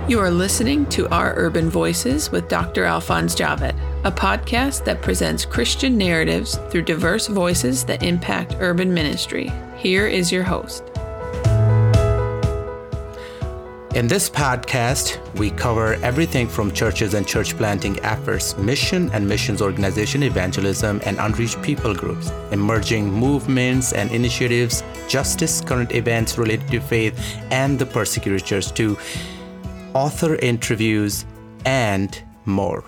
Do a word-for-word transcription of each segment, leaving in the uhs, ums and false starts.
You are listening to Our Urban Voices with Doctor Alphonse Javed, a podcast that presents Christian narratives through diverse voices that impact urban ministry. Here is your host. In this podcast, we cover everything from churches and church planting efforts, mission and missions organization evangelism, and unreached people groups, emerging movements and initiatives, justice, current events related to faith, and the persecuted church, to author interviews, and more.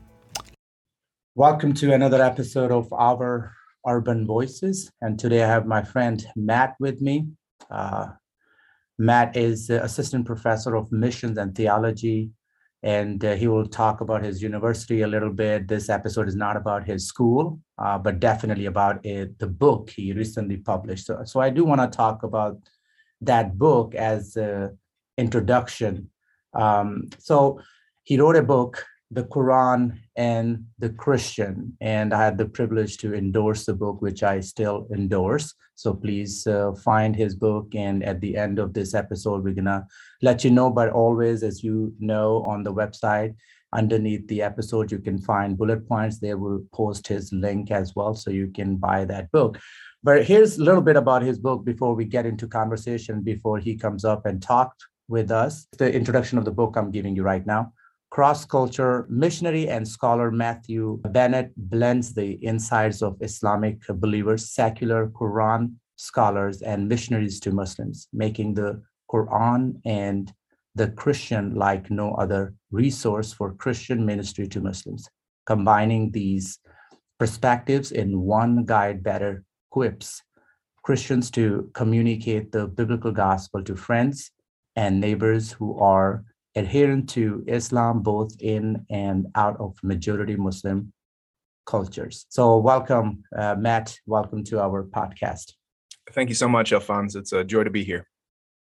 Welcome to another episode of Our Urban Voices. And today I have my friend Matt with me. Uh, Matt is the assistant professor of missions and theology, and uh, he will talk about his university a little bit. This episode is not about his school, uh, but definitely about it, the book he recently published. So, so I do want to talk about that book as an introduction. Um, so he wrote a book, The Quran and the Christian, and I had the privilege to endorse the book, which I still endorse. So please uh, find his book. And at the end of this episode, we're going to let you know, but always, as you know, on the website, underneath the episode, you can find bullet points. They will post his link as well, so you can buy that book. But here's a little bit about his book before we get into conversation, before he comes up and talks with us. The introduction of the book I'm giving you right now. Cross-culture missionary and scholar Matthew Bennett blends the insights of Islamic believers, secular Quran scholars, and missionaries to Muslims, making the Quran and the Christian like no other resource for Christian ministry to Muslims. Combining these perspectives in one guide better equips Christians to communicate the biblical gospel to friends and neighbors who are adherent to Islam, both in and out of majority Muslim cultures. So welcome, uh, Matt. Welcome to our podcast. Thank you so much, Alphonse. It's a joy to be here.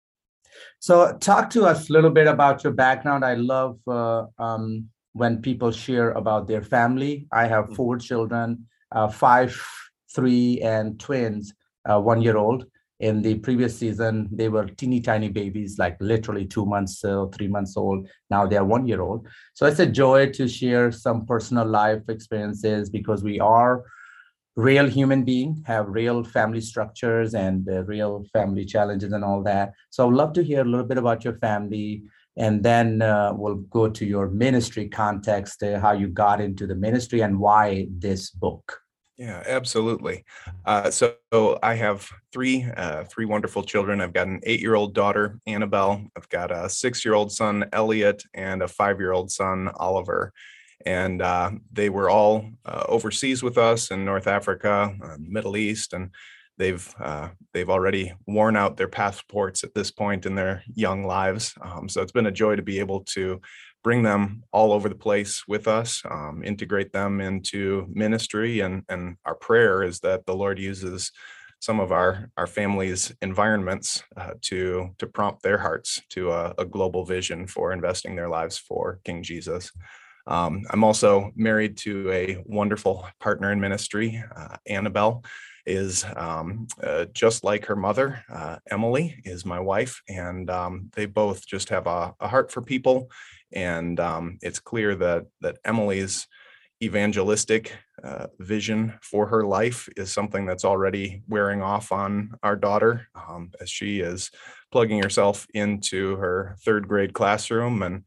So talk to us a little bit about your background. I love uh, um, when people share about their family. I have four children, uh, five, three, and twins, uh, one-year-old. In the previous season, they were teeny tiny babies, like literally two months or three months old. Now they are one year old. So it's a joy to share some personal life experiences, because we are real human beings, have real family structures and uh, real family challenges and all that. So I'd love to hear a little bit about your family, and then uh, we'll go to your ministry context, uh, how you got into the ministry and why this book. Yeah, absolutely. Uh, so, so I have three, uh, three wonderful children. I've got an eight-year-old daughter, Annabelle. I've got a six-year-old son, Elliot, and a five-year-old son, Oliver. And uh, they were all uh, overseas with us in North Africa, uh, Middle East, and they've uh, they've already worn out their passports at this point in their young lives. Um, so it's been a joy to be able to bring them all over the place with us, um, integrate them into ministry. And, and our prayer is that the Lord uses some of our, our family's environments uh, to, to prompt their hearts to a, a global vision for investing their lives for King Jesus. Um, I'm also married to a wonderful partner in ministry. uh, Annabelle is um, uh, just like her mother. uh, Emily is my wife, and um, they both just have a, a heart for people. And um, it's clear that that Emily's evangelistic uh, vision for her life is something that's already wearing off on our daughter, um, as she is plugging herself into her third grade classroom and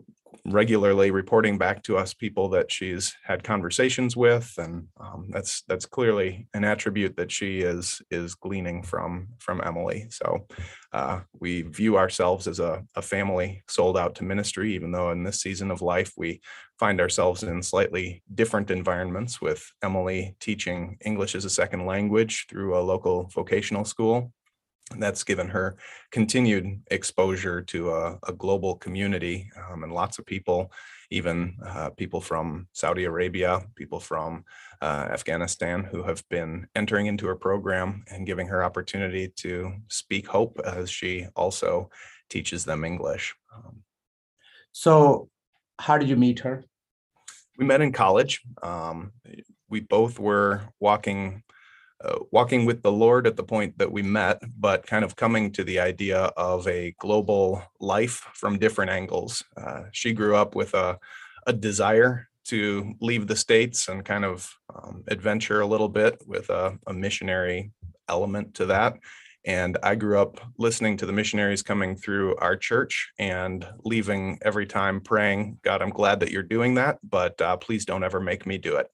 regularly reporting back to us people that she's had conversations with, and um, that's that's clearly an attribute that she is is gleaning from from Emily. So uh, we view ourselves as a, a family sold out to ministry, even though in this season of life we find ourselves in slightly different environments, with Emily teaching English as a second language through a local vocational school. That's given her continued exposure to a, a global community, um, and lots of people, even uh, people from Saudi Arabia, people from uh, Afghanistan, who have been entering into her program and giving her opportunity to speak hope as she also teaches them English. Um, so how did you meet her? We met in college. Um, we both were walking uh, walking with the Lord at the point that we met, but kind of coming to the idea of a global life from different angles. Uh, she grew up with a, a desire to leave the States and kind of um, adventure a little bit with a, a missionary element to that. And I grew up listening to the missionaries coming through our church and leaving every time praying, God, I'm glad that you're doing that, but uh, please don't ever make me do it.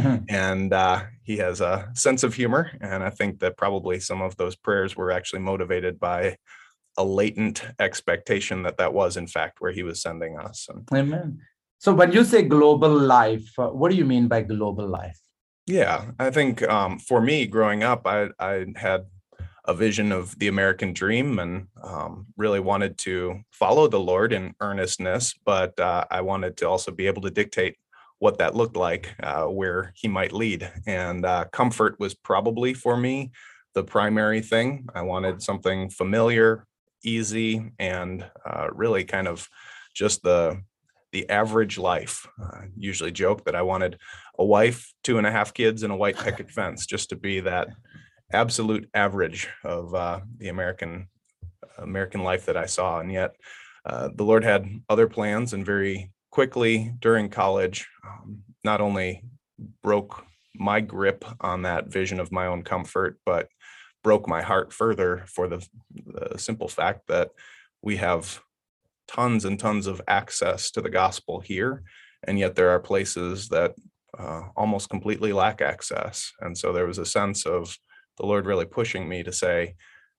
And uh, he has a sense of humor. And I think that probably some of those prayers were actually motivated by a latent expectation that that was, in fact, where he was sending us. And, Amen. So when you say global life, uh, what do you mean by global life? Yeah, I think um, for me growing up, I, I had a vision of the American dream and um, really wanted to follow the Lord in earnestness, but uh, I wanted to also be able to dictate what that looked like, uh, where he might lead. And uh, comfort was probably for me the primary thing. I wanted something familiar, easy, and uh, really kind of just the the average life. I usually joke that I wanted a wife, two and a half kids, and a white picket fence, just to be that absolute average of uh, the American American life that I saw. And yet uh, the Lord had other plans, and very quickly during college, um, not only broke my grip on that vision of my own comfort, but broke my heart further for the, the simple fact that we have tons and tons of access to the gospel here, and yet there are places that uh, almost completely lack access. And so there was a sense of the Lord really pushing me to say,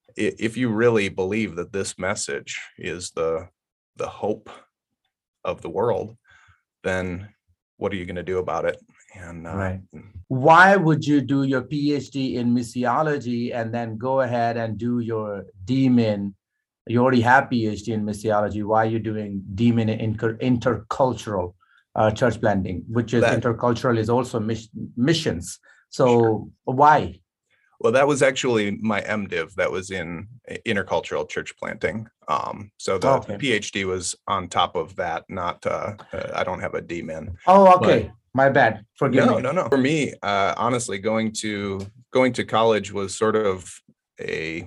if you really believe that this message is the the hope of the world, then what are you going to do about it? And uh, right. Why would you do your PhD in missiology and then go ahead and do your D Min? You already have PhD in missiology. Why are you doing D Min in inter- intercultural uh, church planting, which is that, intercultural is also mis- missions. So sure. Why? Well, that was actually my MDiv. That was in intercultural church planting. Um, so the okay. PhD was on top of that. Not, uh, uh, I don't have a D Min. Oh, okay. But, my bad. Forgive no, me. No, no, no. For me, uh, honestly, going to going to college was sort of a.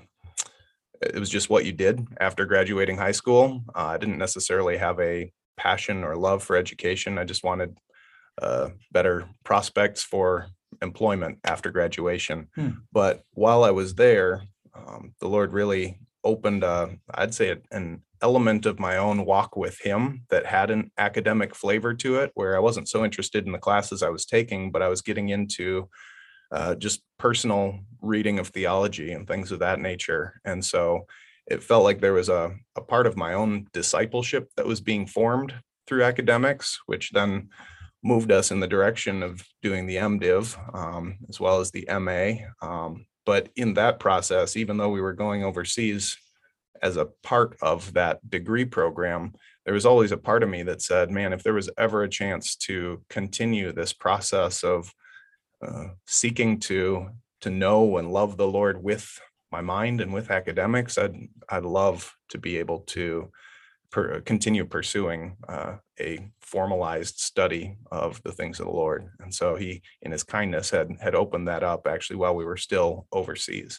It was just what you did after graduating high school. Uh, I didn't necessarily have a passion or love for education. I just wanted uh, better prospects for employment after graduation. Hmm. But while I was there, um, the Lord really opened, a, I'd say, a, an element of my own walk with him that had an academic flavor to it, where I wasn't so interested in the classes I was taking, but I was getting into uh, just personal reading of theology and things of that nature. And so it felt like there was a, a part of my own discipleship that was being formed through academics, which then moved us in the direction of doing the MDiv um, as well as the M A. Um, but in that process, even though we were going overseas as a part of that degree program, there was always a part of me that said, man, if there was ever a chance to continue this process of uh, seeking to to know and love the Lord with my mind and with academics, I'd I'd love to be able to per, continue pursuing uh, a formalized study of the things of the Lord. And so he, in his kindness, had had opened that up actually while we were still overseas.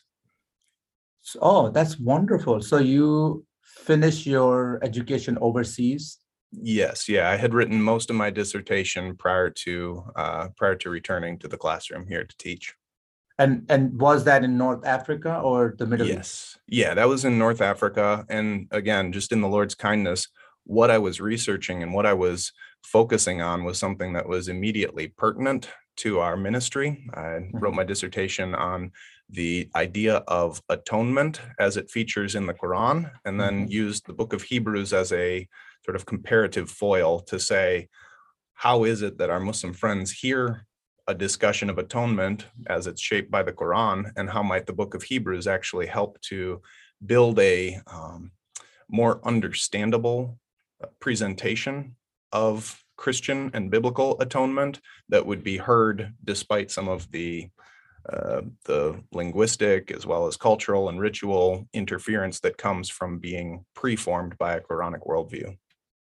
Oh, that's wonderful. So you finished your education overseas? Yes, yeah. I had written most of my dissertation prior to uh, prior to returning to the classroom here to teach. And and was that in North Africa or the Middle yes. East? Yeah, that was in North Africa. And again, just in the Lord's kindness, what I was researching and what I was focusing on was something that was immediately pertinent to our ministry. I mm-hmm. wrote my dissertation on the idea of atonement as it features in the Quran, and then mm-hmm. used the book of Hebrews as a sort of comparative foil to say, how is it that our Muslim friends hear a discussion of atonement as it's shaped by the Quran, and how might the book of Hebrews actually help to build a um, more understandable presentation of Christian and biblical atonement that would be heard despite some of the uh, the linguistic as well as cultural and ritual interference that comes from being preformed by a Quranic worldview.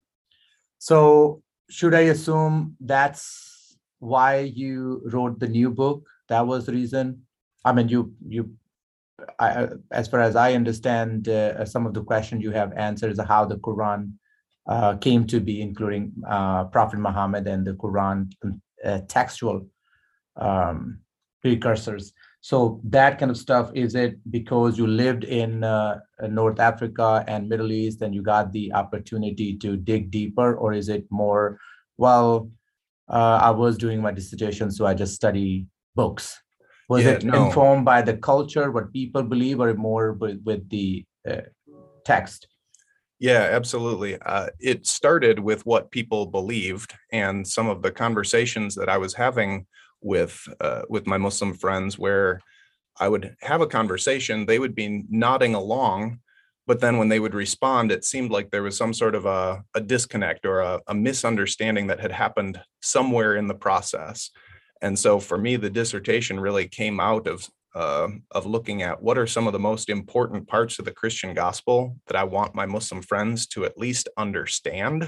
So should I assume that's why you wrote the new book? That was the reason? I mean, you you. I, as far as I understand, uh, some of the questions you have answered is how the Quran uh, came to be, including uh, Prophet Muhammad and the Quran uh, textual um, precursors. So that kind of stuff, is it because you lived in uh, North Africa and Middle East and you got the opportunity to dig deeper, or is it more, well, uh, I was doing my dissertation, so I just study books? Was Yeah, it no. informed by the culture, what people believe, or more with, with the uh, text? Yeah, absolutely. Uh, it started with what people believed, and some of the conversations that I was having with uh, with my Muslim friends, where I would have a conversation, they would be nodding along, but then when they would respond, it seemed like there was some sort of a, a disconnect or a, a misunderstanding that had happened somewhere in the process. And so for me, the dissertation really came out of uh, of looking at what are some of the most important parts of the Christian gospel that I want my Muslim friends to at least understand,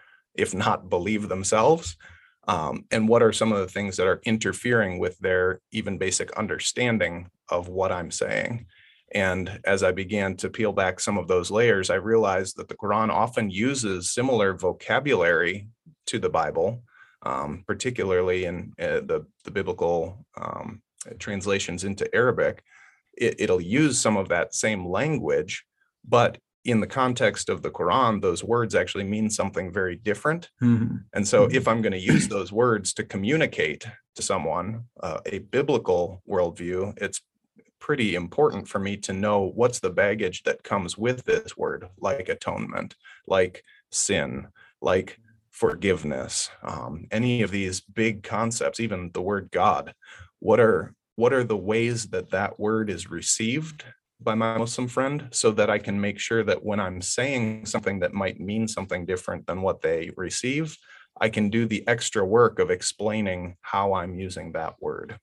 if not believe themselves. Um, and what are some of the things that are interfering with their even basic understanding of what I'm saying? And as I began to peel back some of those layers, I realized that the Quran often uses similar vocabulary to the Bible, um, particularly in uh, the, the biblical um, translations into Arabic. It, it'll use some of that same language, but in the context of the Quran, those words actually mean something very different. Mm-hmm. And so if I'm going to use those words to communicate to someone uh, a biblical worldview, it's pretty important for me to know what's the baggage that comes with this word, like atonement, like sin, like forgiveness, um, any of these big concepts, even the word God. What are what are the ways that that word is received by my Muslim friend, so that I can make sure that when I'm saying something that might mean something different than what they receive, I can do the extra work of explaining how I'm using that word.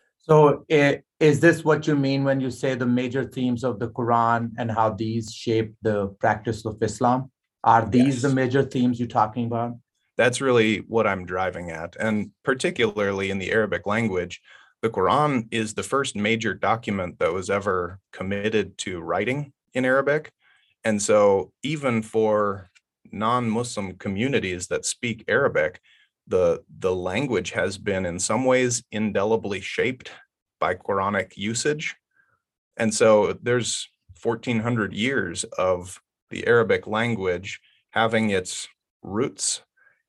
So it, is this what you mean when you say the major themes of the Quran and how these shape the practice of Islam? Are these Yes. the major themes you're talking about? That's really what I'm driving at. And particularly in the Arabic language, the Quran is the first major document that was ever committed to writing in Arabic. And so even for non-Muslim communities that speak Arabic, the, the language has been in some ways indelibly shaped by Quranic usage. And so there's fourteen hundred years of the Arabic language having its roots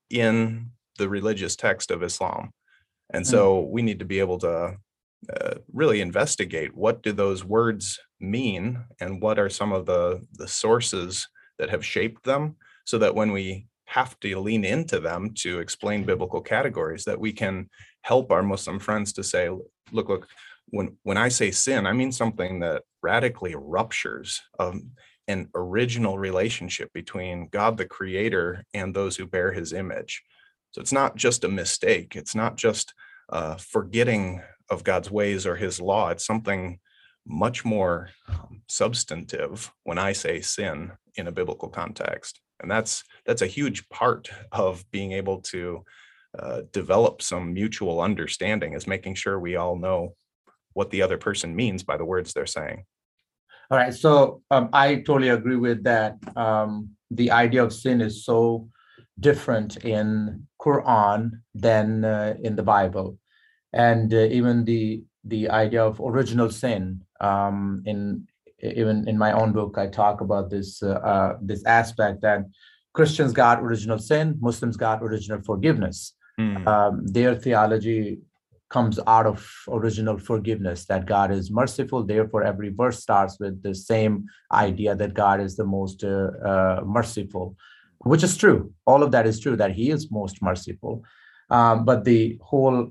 in the religious text of Islam. And so we need to be able to uh, really investigate, what do those words mean and what are some of the, the sources that have shaped them, so that when we have to lean into them to explain biblical categories, that we can help our Muslim friends to say, look, look, when, when I say sin, I mean something that radically ruptures um, an original relationship between God, the creator, and those who bear his image. So it's not just a mistake. It's not just uh, forgetting of God's ways or his law. It's something much more um, substantive when I say sin in a biblical context. And that's that's a huge part of being able to uh, develop some mutual understanding, is making sure we all know what the other person means by the words they're saying. All right. So um, I totally agree with that. Um, the idea of sin is so different in Quran than uh, in the Bible. And uh, even the the idea of original sin, um, in even in my own book, I talk about this uh, uh, this aspect that Christians got original sin, Muslims got original forgiveness. Mm. Um, their theology comes out of original forgiveness, that God is merciful. Therefore, every verse starts with the same idea that God is the most uh, uh, merciful, which is true. All of that is true, that he is most merciful. Um, but the whole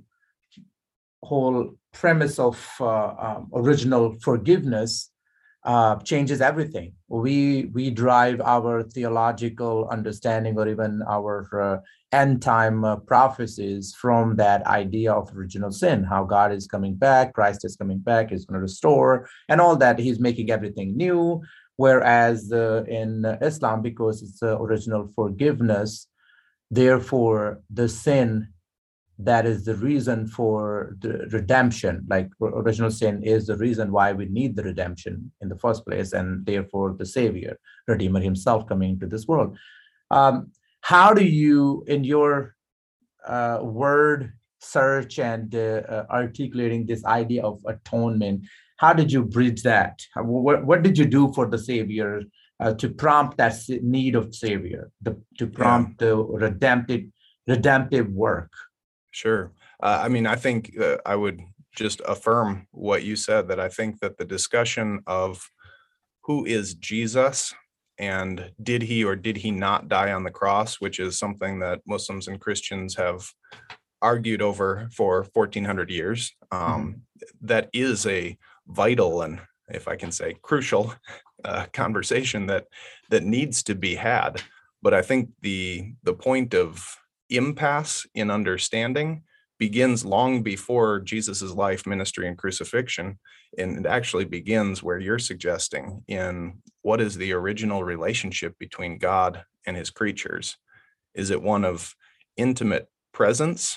whole premise of uh, um, original forgiveness uh, changes everything. We we drive our theological understanding, or even our uh, end time uh, prophecies, from that idea of original sin, how God is coming back, Christ is coming back, he's going to restore, and all that. He's making everything new. Whereas uh, in Islam, because it's uh, original forgiveness, therefore the sin that is the reason for the redemption. Like original sin is the reason why we need the redemption in the first place, and therefore the Savior, Redeemer himself coming into this world. Um, how do you, in your uh, word search and uh, uh, articulating this idea of atonement, how did you bridge that? How, what, what did you do for the Savior uh, to prompt that need of Savior, the, to prompt yeah. the redemptive, redemptive work? Sure. Uh, I mean, I think uh, I would just affirm what you said, that I think that the discussion of who is Jesus and did he or did he not die on the cross, which is something that Muslims and Christians have argued over for fourteen hundred years, um, mm-hmm. that is a vital and, if I can say, crucial uh, conversation that that needs to be had. But I think the the point of impasse in understanding begins long before Jesus's life, ministry, and crucifixion. And it actually begins where you're suggesting, in what is the original relationship between God and his creatures? Is it one of intimate presence,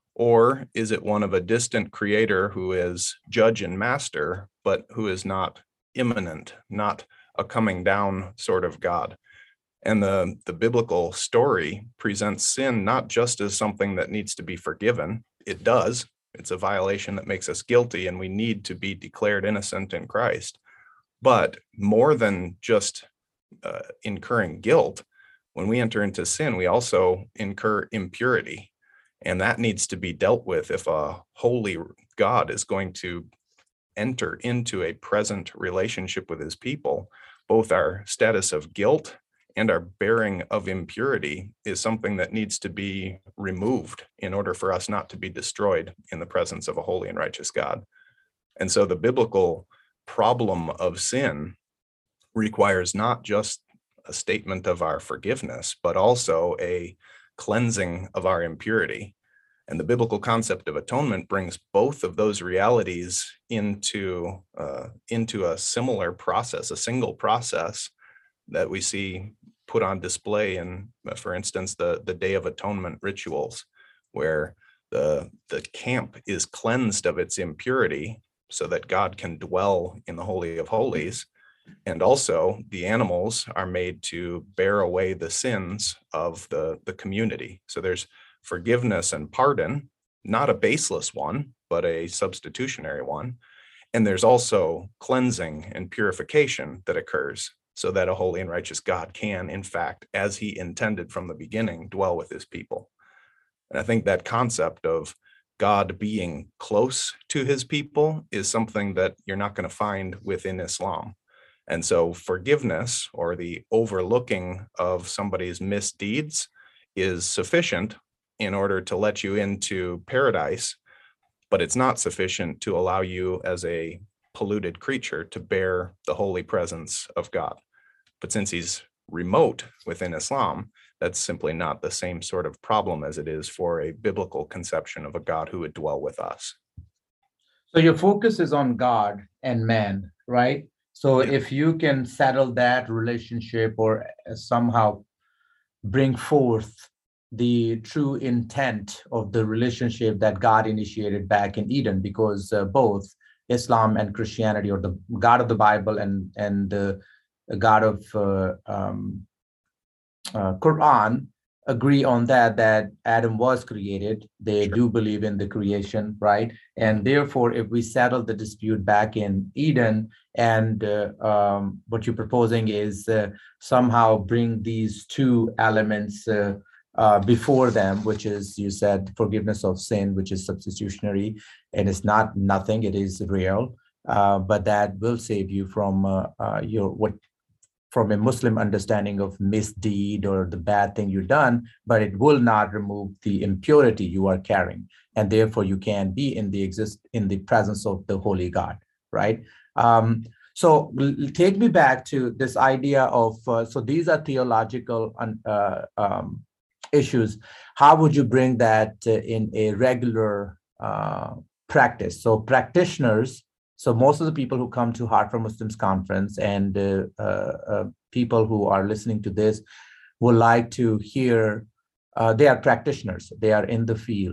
or is it one of a distant creator who is judge and master, but who is not immanent, not a coming down sort of God? And the, the biblical story presents sin not just as something that needs to be forgiven. It does. It's a violation that makes us guilty, and we need to be declared innocent in Christ. But more than just uh, incurring guilt, when we enter into sin, we also incur impurity. And that needs to be dealt with if a holy God is going to enter into a present relationship with his people. Both our status of guilt and our bearing of impurity is something that needs to be removed in order for us not to be destroyed in the presence of a holy and righteous God. And so the biblical problem of sin requires not just a statement of our forgiveness, but also a cleansing of our impurity. And the biblical concept of atonement brings both of those realities into, uh, into a similar process, a single process that we see put on display in, for instance, the, the Day of Atonement rituals, where the, the camp is cleansed of its impurity so that God can dwell in the Holy of Holies. And also the animals are made to bear away the sins of the, the community. So there's forgiveness and pardon, not a baseless one, but a substitutionary one. And there's also cleansing and purification that occurs, so that a holy and righteous God can, in fact, as he intended from the beginning, dwell with his people. And I think that concept of God being close to his people is something that you're not going to find within Islam. And so forgiveness, or the overlooking of somebody's misdeeds, is sufficient in order to let you into paradise, but it's not sufficient to allow you as a polluted creature to bear the holy presence of God. But since he's remote within Islam, that's simply not the same sort of problem as it is for a biblical conception of a God who would dwell with us. So your focus is on God and man, right? So yeah. If you can settle that relationship, or somehow bring forth the true intent of the relationship that God initiated back in Eden, because uh, both Islam and Christianity, or the God of the Bible and and the God of uh, um, uh, Quran, agree on that, that Adam was created. They sure. do believe in the creation, right? And therefore, if we settle the dispute back in Eden, and uh, um, what you're proposing is uh, somehow bring these two elements uh, uh, before them, which is, you said, forgiveness of sin, which is substitutionary, and it's not nothing, it is real, uh, but that will save you from uh, uh, your what from a Muslim understanding of misdeed or the bad thing you've done, but it will not remove the impurity you are carrying. And therefore you can be in the exist in the presence of the holy God, right? Um, so take me back to this idea of, uh, so these are theological uh, um, issues. How would you bring that uh, in a regular uh, practice? So practitioners, So most of the people who come to Heart for Muslims conference, and uh, uh, uh, people who are listening to this would like to hear, uh, they are practitioners, they are in the field.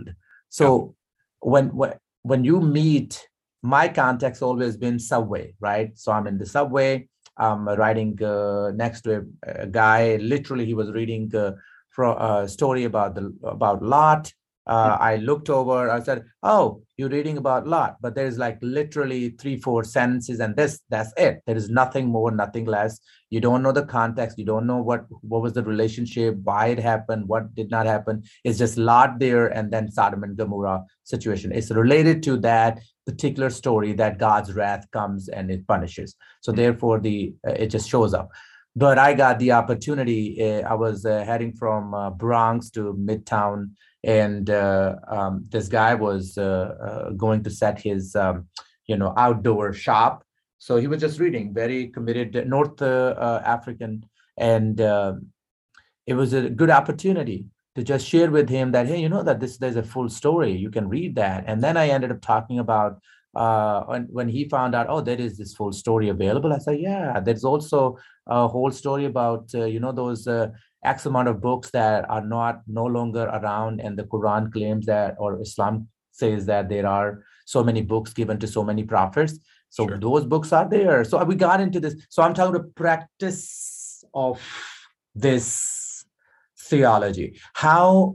So when, when when you meet, my context always been subway, right? So I'm in the subway, I'm riding uh, next to a, a guy. Literally, he was reading uh, from a story about the about Lot. Uh, I looked over. I said, "Oh, you're reading about Lot," but there's like literally three, four sentences, and this that's it. There is nothing more, nothing less. You don't know the context. You don't know what what was the relationship, why it happened, what did not happen. It's just Lot there, and then Sodom and Gomorrah situation. It's related to that particular story that God's wrath comes and it punishes. So therefore, the uh, it just shows up. But I got the opportunity. Uh, I was uh, heading from uh, Bronx to Midtown, and uh, um, this guy was uh, uh, going to set his, um, you know, outdoor shop. So he was just reading, very committed, North uh, uh, African, and uh, it was a good opportunity to just share with him that, hey, you know that this there's a full story. You can read that. And then I ended up talking about uh, when when he found out, oh, there is this full story available. I said, yeah, there's also a whole story about uh, you know those uh, X amount of books that are not no longer around, and the Quran claims that, or Islam says that there are so many books given to so many prophets. So Sure. those books are there. So we got into this. So I'm talking about practice of this theology. How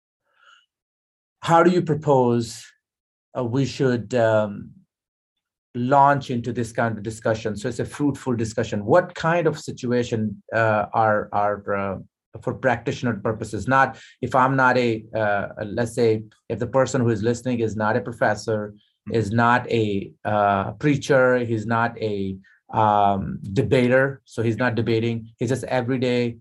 how do you propose uh, we should um, launch into this kind of discussion? So it's a fruitful discussion. What kind of situation uh, are are uh, for practitioner purposes? Not if I'm not a uh, let's say if the person who is listening is not a professor, is not a uh, preacher, he's not a um, debater, so he's not debating. He's just everyday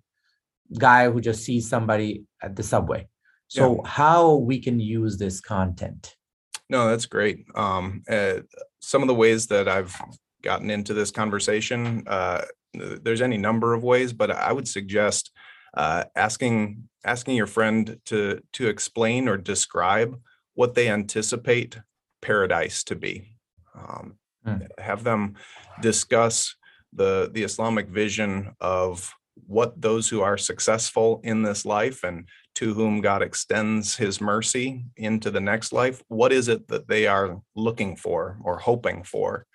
guy who just sees somebody at the subway. So yeah. How we can use this content? No, that's great. Um, uh, some of the ways that I've gotten into this conversation, uh, there's any number of ways, but I would suggest uh, asking asking your friend to to explain or describe what they anticipate paradise to be. Um, mm. Have them discuss the the Islamic vision of what those who are successful in this life and to whom God extends his mercy into the next life, what is it that they are looking for or hoping for?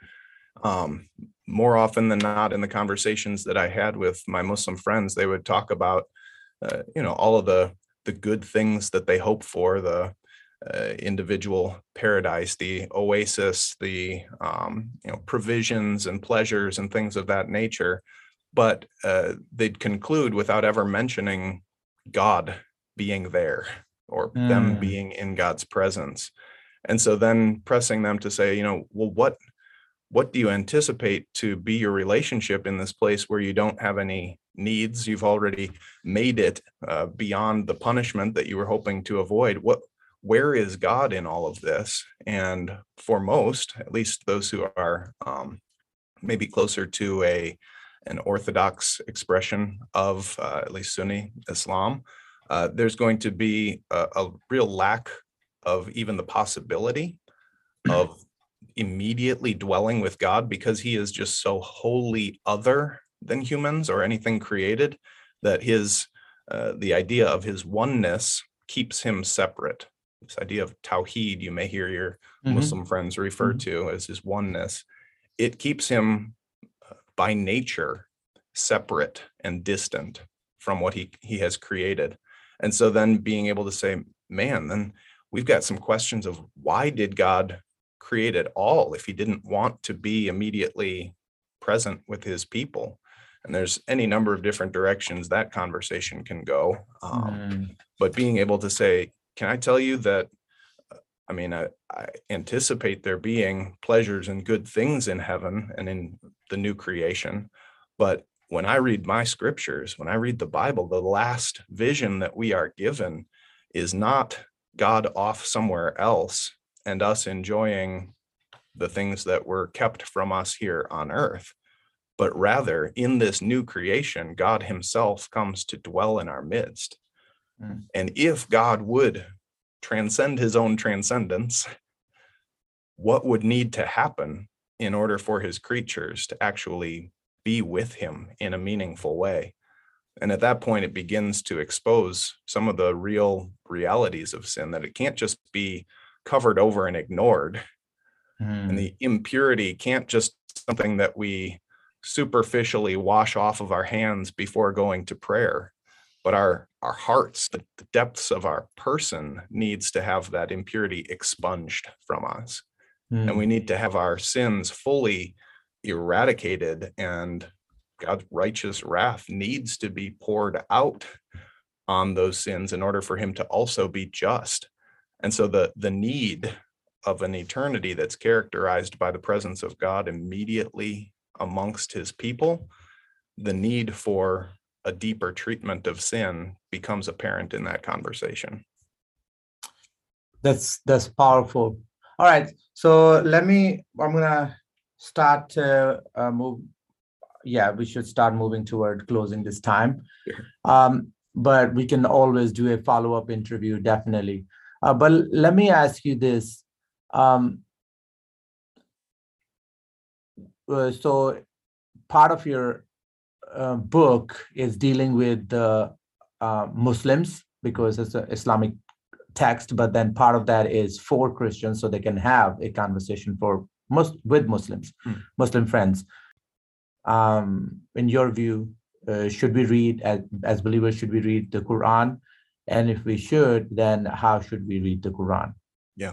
Um, more often than not, in the conversations that I had with my Muslim friends, they would talk about, uh, you know, all of the the good things that they hope for, the uh, individual paradise, the oasis, the um, you know, provisions and pleasures and things of that nature. But uh, they'd conclude without ever mentioning God being there or mm. them being in God's presence. And so then pressing them to say, you know, well, what what do you anticipate to be your relationship in this place where you don't have any needs? You've already made it uh, beyond the punishment that you were hoping to avoid. What, where is God in all of this? And for most, at least those who are um, maybe closer to a an orthodox expression of uh, at least Sunni Islam, uh, there's going to be a, a real lack of even the possibility of immediately dwelling with God, because he is just so wholly other than humans or anything created, that his uh, the idea of his oneness keeps him separate. This idea of tawheed, you may hear your mm-hmm. Muslim friends refer mm-hmm. to as his oneness. It keeps him by nature separate and distant from what he he has created. And so then being able to say, man, then we've got some questions of why did God create it all if he didn't want to be immediately present with his people? And there's any number of different directions that conversation can go. Um, mm. But being able to say, can I tell you that, I mean, I, I anticipate there being pleasures and good things in heaven and in the new creation. But when I read my scriptures, when I read the Bible, the last vision that we are given is not God off somewhere else and us enjoying the things that were kept from us here on earth, but rather in this new creation, God himself comes to dwell in our midst. Mm. And if God would transcend his own transcendence, what would need to happen in order for his creatures to actually be with him in a meaningful way? And at that point, it begins to expose some of the real realities of sin, that it can't just be covered over and ignored. Mm. And the impurity can't just be something that we superficially wash off of our hands before going to prayer, but our, our hearts, the, the depths of our person needs to have that impurity expunged from us. Mm. And we need to have our sins fully eradicated, and God's righteous wrath needs to be poured out on those sins in order for him to also be just. And so the, the need of an eternity that's characterized by the presence of God immediately amongst his people, the need for a deeper treatment of sin becomes apparent in that conversation. That's that's powerful. All right, so let me, I'm gonna start to uh, move. Yeah, we should start moving toward closing this time. Sure. Um, but we can always do a follow-up interview, definitely. Uh, but let me ask you this. Um, uh, so part of your uh, book is dealing with the uh, Muslims, because it's an Islamic text, but then part of that is for Christians, so they can have a conversation for mus- with Muslims, Hmm. Muslim friends. Um, in your view, uh, should we read, as, as believers, should we read the Quran? And if we should, then how should we read the Quran? Yeah.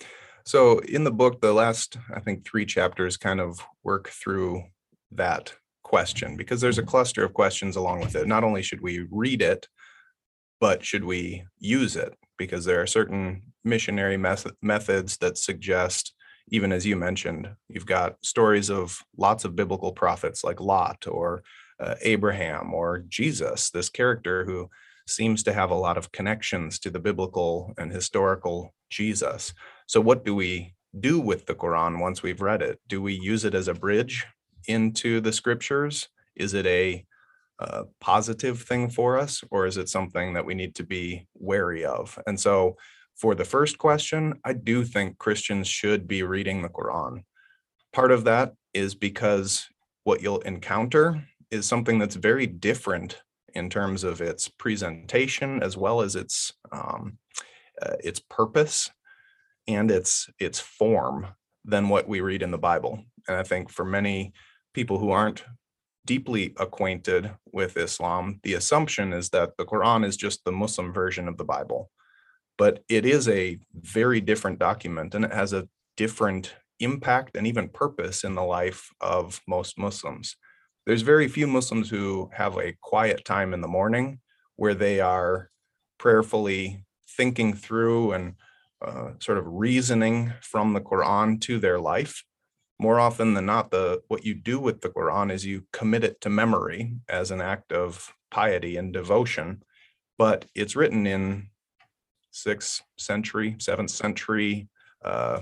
So in the book, the last, I think, three chapters kind of work through that question, because there's a cluster of questions along with it. Not only should we read it, but should we use it? Because there are certain missionary method, methods that suggest, even as you mentioned, you've got stories of lots of biblical prophets like Lot or uh, Abraham or Jesus, this character who seems to have a lot of connections to the biblical and historical Jesus. So what do we do with the Quran once we've read it? Do we use it as a bridge into the scriptures? Is it a uh, positive thing for us, or is it something that we need to be wary of? And so for the first question, I do think Christians should be reading the Quran. Part of that is because what you'll encounter is something that's very different in terms of its presentation, as well as its um, uh, its purpose and its its form than what we read in the Bible. And I think for many people who aren't deeply acquainted with Islam, the assumption is that the Quran is just the Muslim version of the Bible. But it is a very different document, and it has a different impact and even purpose in the life of most Muslims. There's very few Muslims who have a quiet time in the morning where they are prayerfully thinking through and uh, sort of reasoning from the Quran to their life. More often than not, the what you do with the Quran is you commit it to memory as an act of piety and devotion, but it's written in sixth century, seventh century uh,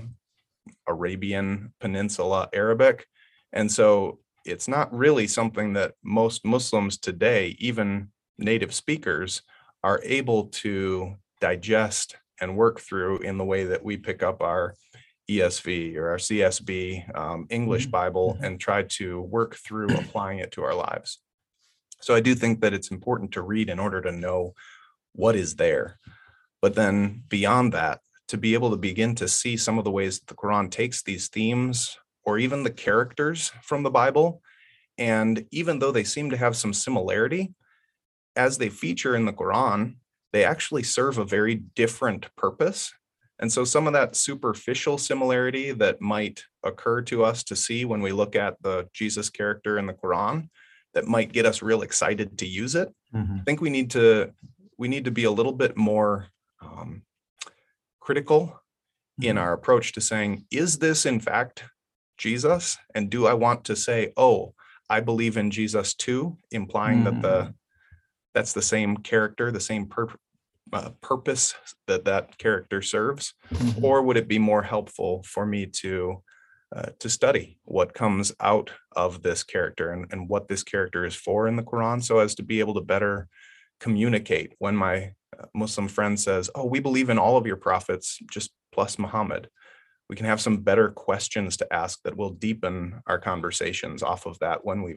Arabian Peninsula Arabic. And so it's not really something that most Muslims today, even native speakers, are able to digest and work through in the way that we pick up our E S V or our C S B um, English Bible and try to work through applying it to our lives. So I do think that it's important to read in order to know what is there. But then beyond that, to be able to begin to see some of the ways that the Quran takes these themes or even the characters from the Bible, and even though they seem to have some similarity, as they feature in the Quran, they actually serve a very different purpose. And so some of that superficial similarity that might occur to us to see when we look at the Jesus character in the Quran, that might get us real excited to use it. Mm-hmm. I think we need to we need to be a little bit more um, critical mm-hmm. in our approach to saying, is this in fact Jesus? And do I want to say, oh, I believe in Jesus too, implying mm-hmm. that the that's the same character, the same purpose. Uh, purpose that that character serves, mm-hmm. or would it be more helpful for me to uh, to study what comes out of this character and, and what this character is for in the Quran, so as to be able to better communicate when my uh, Muslim friend says, oh, we believe in all of your prophets, just plus Muhammad. We can have some better questions to ask that will deepen our conversations off of that when we've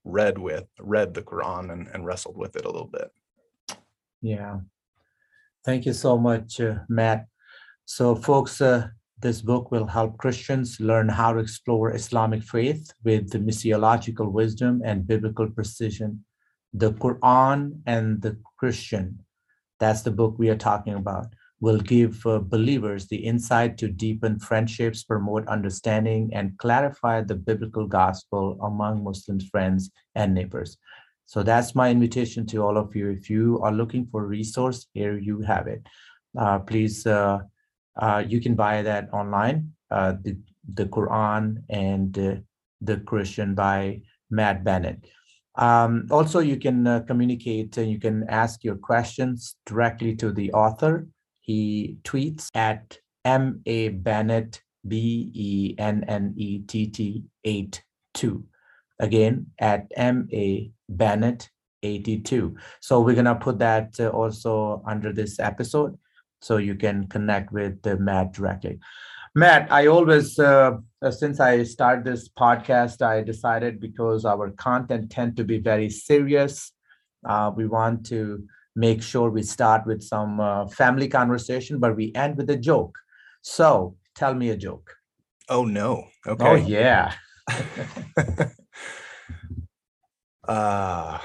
read with, read the Quran and, and wrestled with it a little bit. Yeah. Thank you so much, uh, Matt. So folks, uh, this book will help Christians learn how to explore Islamic faith with the missiological wisdom and biblical precision. The Quran and the Christian, that's the book we are talking about, will give uh, believers the insight to deepen friendships, promote understanding, and clarify the biblical gospel among Muslim friends and neighbors. So that's my invitation to all of you. If you are looking for a resource, here you have it. Uh, please, uh, uh, you can buy that online, uh, the, the Quran and uh, the Christian by Matt Bennett. Um, also, you can uh, communicate and you can ask your questions directly to the author. He tweets at M A Bennett, B E N N E T T eighty-two. Again, at M A Bennett eighty-two. So we're going to put that uh, also under this episode so you can connect with uh, Matt directly. Matt, I always, uh, since I started this podcast, I decided because our content tend to be very serious, uh, we want to make sure we start with some uh, family conversation, but we end with a joke. So tell me a joke. Oh, no. Okay. Oh, yeah. uh,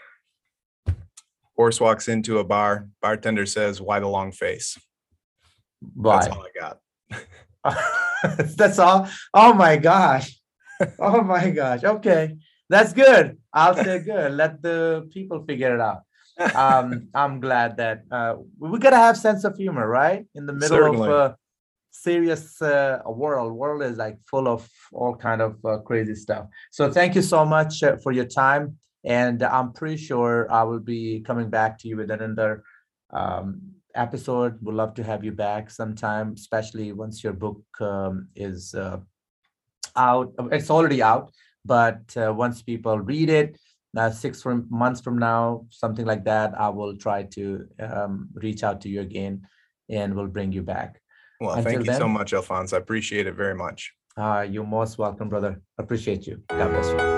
horse walks into a bar. Bartender says, "Why the long face?" Why? That's all I got. That's all. Oh my gosh. Oh my gosh. Okay. That's good. I'll say good. Let the people figure it out. Um, I'm glad that uh, we gotta have sense of humor, right? In the middle Certainly. of a serious uh, world. World is like full of all kind of uh, crazy stuff. So thank you so much uh, for your time. And I'm pretty sure I will be coming back to you with another um, episode. Would love to have you back sometime, especially once your book um, is uh, out. It's already out, but uh, once people read it, uh, six from months from now, something like that, I will try to um, reach out to you again, and we'll bring you back. Well, Until thank you then, so much, Alphonse. I appreciate it very much. Uh, you're most welcome, brother. Appreciate you. God bless you.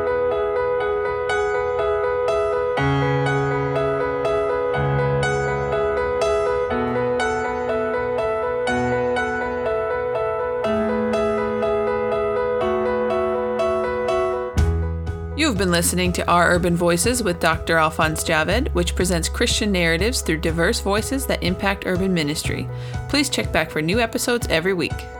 You've been listening to Our Urban Voices with Doctor Alphonse Javed, which presents Christian narratives through diverse voices that impact urban ministry. Please check back for new episodes every week.